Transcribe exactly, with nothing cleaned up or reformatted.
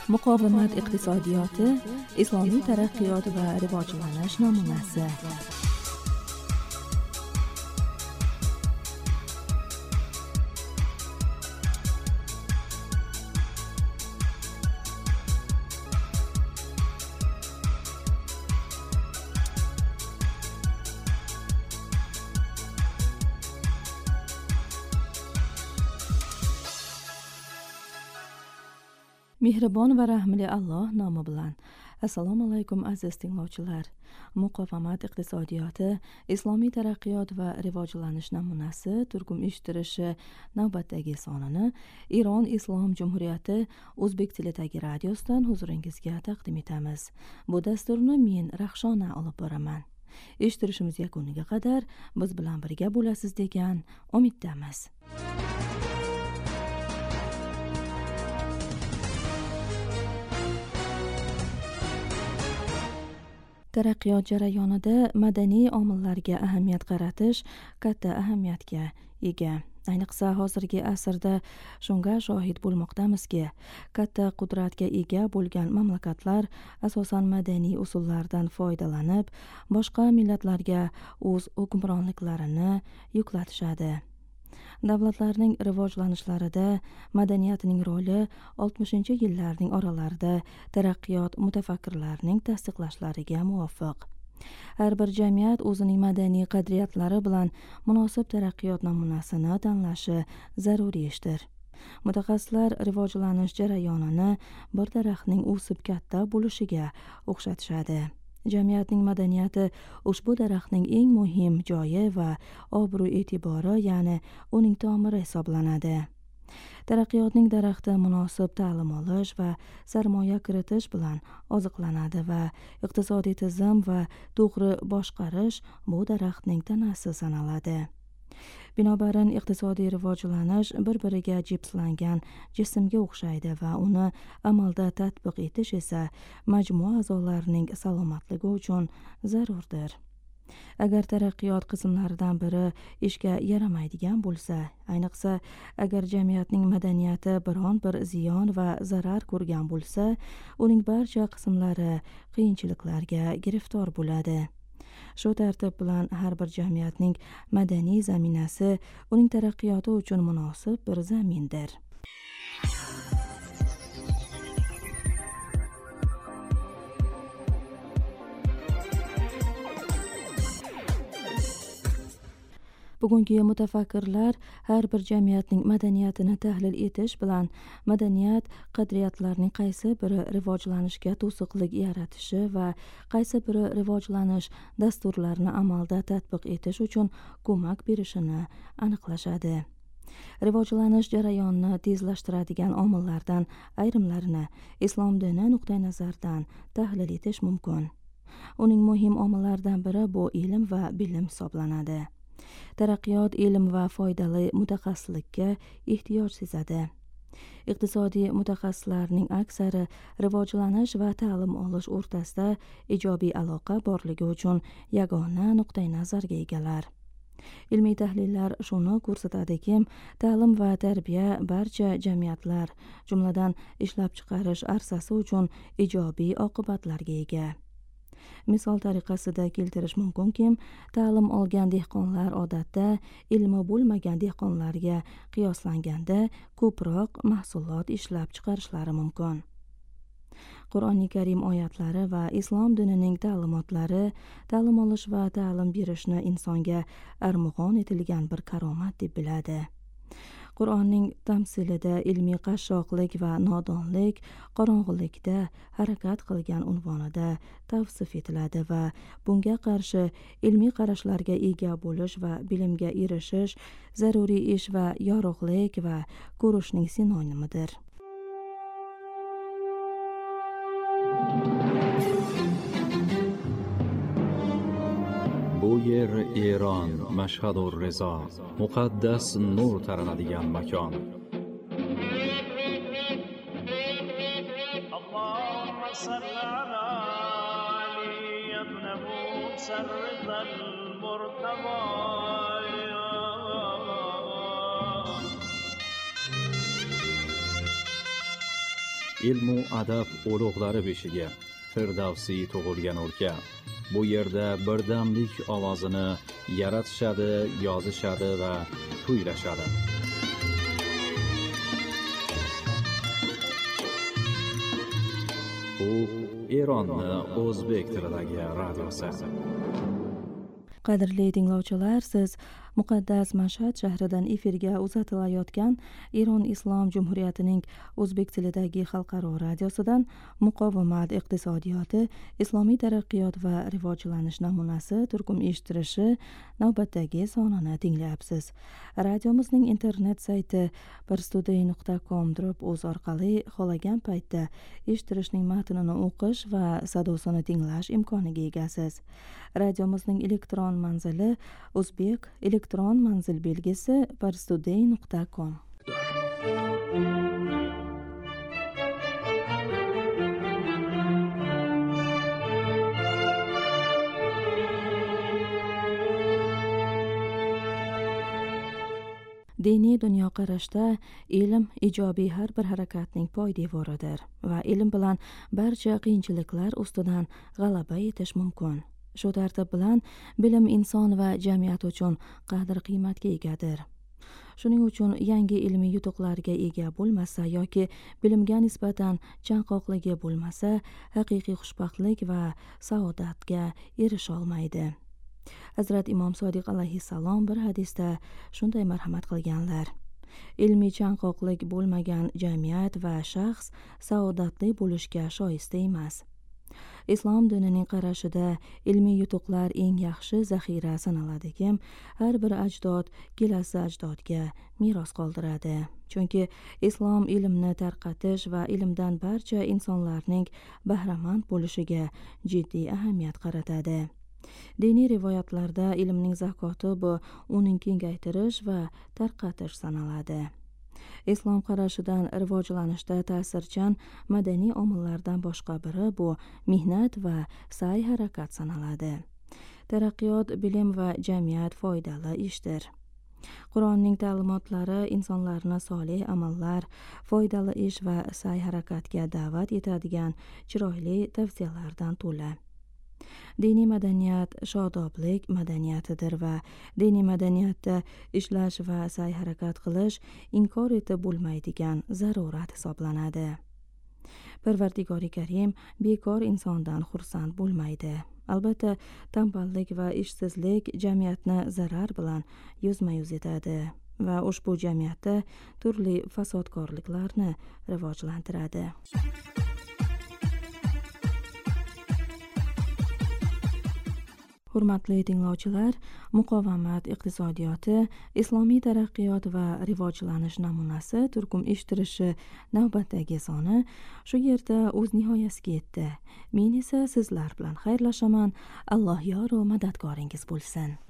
muqovamat iqtisodiyoti, islomiy taraqqiyot va rivojlanish namunasi. Mehribon va rahmli Alloh nomi bilan. Assalomu alaykum aziz tinglovchilar. Muqovamat iqtisodiyoti, islomiy taraqqiyot va rivojlanish namunasi turkum eshittirishi navbatdagi sonini Iron Islom Jumhuriyati o'zbek tilidagi radiosidan huzuringizga taqdim etamiz. Bu dasturni men Rahshona olib boraman. Eshittirishimiz yakuniga qadar biz bilan birga bo'lasiz degan umiddamiz. Taraqqiyot jarayonida madaniy omillarga ahamiyat qaratish katta ahamiyatga ega. Ayniqsa hozirgi asrda shunga shohid bo'lmoqdamizki, katta qudratga ega bo'lgan mamlakatlar asosan madaniy usullardan foydalanib, boshqa millatlarga o'z hukmronliklarini yuklatishadi. Davlatlarning rivojlanishlarida madaniyatning roli oltmishinchi yillarning oralarida taraqqiyot mutafakkirlarining tasdiqlashlariga muvofiq. Har bir jamiyat o'zining madaniy qadriyatlari bilan munosib taraqqiyot namunasini tanlashi zaruriy ishdir. Mutaxassislar rivojlanish jarayonini bir daraxtning o'sib katta bo'lishiga o'xshatishadi. Jamiyatning madaniyati ushbu daraxtning eng muhim joyi va obro' e'tibori, ya'ni uning tomiri hisoblanadi. Taraqqiyotning daraxti munosib ta'lim olish va sarmoya kiritish bilan oziqlanadi va iqtisodiy tizim va to'g'ri boshqarish bu daraxtning tanasi sanaladi. Binobarin iqtisodiy rivojlanish bir-biriga jipslangan jismga o'xshaydi va uni amalda tatbiq etish esa majmua a'zolarining salomatligi uchun zarurdir. Agar taraqqiyot qismlaridan biri ishga yaramaydigan bo'lsa, ayniqsa agar jamiyatning madaniyati biron bir ziyon va zarar ko'rgan bo'lsa, uning barcha qismlari qiyinchiliklarga giriftor bo'ladi. Shu tartib bilan har bir jamiyatning madaniy zaminasi uning taraqqiyoti uchun munosib bir zamindir. Bugungi mutafakkirlar har bir jamiyatning madaniyatini tahlil etish bilan madaniyat qadriyatlarning qaysi biri rivojlanishga to'siqlik yaratishi va qaysi biri rivojlanish dasturlarini amalda tatbiq etish uchun ko'mak berishini aniqlashadi. Rivojlanish jarayonini tezlashtiradigan omillardan ayrimlarini islom dini nuqtai nazaridan tahlil etish mumkin. Uning muhim omillaridan biri bu ilm va bilim hisoblanadi. Taraqqiyot ilm va foydali mutaxassislikka ehtiyoj sezadi. Iqtisodiy mutaxassislarning aksari rivojlanish va ta'lim olish o'rtasida ijobiy aloqa borligi uchun yagona nuqtai nazarga egalar. Ilmiy tahlillar shuni ko'rsatadiki, ta'lim va tarbiya barcha jamiyatlar, jumladan ishlab chiqarish arsasi uchun ijobiy oqibatlarga ega. Misol tariqasida keltirish mumkinki, ta'lim olgan dehqonlar odatda ilmi bo'lmagan dehqonlarga qiyoslanganda ko'proq mahsulot ishlab chiqarishlari mumkin. Qur'oni Karim oyatlari va islom dinining ta'limotlari ta'lim olish va ta'lim berishni insonga armug'on etilgan bir karomat deb biladi. Qur'onning tamsilida ilmiy qashshoqlik va nodonlik qorong'ulikda harakat qilgan unvonida tavsif etiladi va bunga qarshi ilmiy qarashlarga ega bo'lish va bilimga erishish zaruriy ish va yorug'lik va ko'rishning sinonimidir. Bu yer Eron, Mashhad va Rizo, muqaddas nur taranadigan makon. Allohumma salli ala Ali ibn Musa al-Murtaba. ilmu adab ulug'lari beshiga Firdavsiy tug'ilgan o'lka. Bu yerda birdamlik ovozini yaratishadi, yozishadi va kuylashadi. Bu Eronning o'zbek tilidagi radiosi. Qadrli tinglovchilar, siz muqaddas Mashhad shahridan efirga uzatilayotgan Eron Islom Jumhuriyatining o'zbek tilidagi xalqaro radiosidan muqovamat iqtisodiyoti, islomiy taraqqiyot va rivojlanish namunasi turkum eshittirishi navbatdagi sonini tinglayapsiz. Radiomizning internet sayti parstoday nuqta com o'z orqali xohlagan paytda eshittirishning matnini o'qish va sadosini tinglash imkoniga egasiz. Radiomizning elektron manzili o'zbek elektron manzil belgisi parstoday nuqta com. Diniy dunyoqarashda ilm ijobiy har bir harakatning poydevoridir va ilm bilan barcha qiyinchiliklar ustidan g'alaba etish mumkin. Shu tartib bilan bilim inson va jamiyat uchun qadr-qiymatga egadir. Shuning uchun yangi ilmiy yutuqlarga ega bo'lmasa yoki bilimga nisbatan chanqoqligi bo'lmasa, haqiqiy xushbaxtlik va saodatga erisha olmaydi. Hazrat Imom Sodiq alayhissalom bir hadisda shunday marhamat qilganlar: ilmiy chanqoqlik bo'lmagan jamiyat va shaxs saodatli bo'lishga shoista emas. Islom dinining qarashida ilmiy yutuqlar eng yaxshi zaxira sanaladiki, har bir ajdod kelasi ajdodga meros qoldiradi. Chunki islom ilmni tarqatish va ilmdan barcha insonlarning bahramand bo'lishiga jiddiy ahamiyat qaratadi. Diniy rivoyatlarda ilmning zakoti bu uning kengaytirish va tarqatish sanaladi. Islom qarashidan rivojlanishda ta'sirchan madaniy omillardan boshqa biri bu mehnat va sa'y harakat sanaladi. Taraqqiyot bilim va jamiyat foydali ishdir. Qur'onning ta'limotlari insonlarni solih amallar, foydali ish va sa'y harakatga da'vat etadigan chiroyli tavsiyalardan to'la. Diniy madaniyat shodoblik madaniyatidir va diniy madaniyatda ishlash va sa'y harakat qilish inkor etib bo'lmaydigan zarurat hisoblanadi. Parvardigori Karim bekor insondan xursand bo'lmaydi. Albatta, tanballik va ishsizlik jamiyatni zarar bilan yuzma-yuz etadi va ushbu jamiyatda turli fasodkorliklarni rivojlantiradi. Hurmatli tinglovchilar, muqovamat iqtisodiyoti, islomiy taraqqiyot va rivojlanish namunasi turkum eshittirishi navbatdagi soni shu yerda o'z nihoyasiga yetdi. Men esa sizlar bilan xayrlashaman. Alloh yor va madadkoringiz bo'lsin.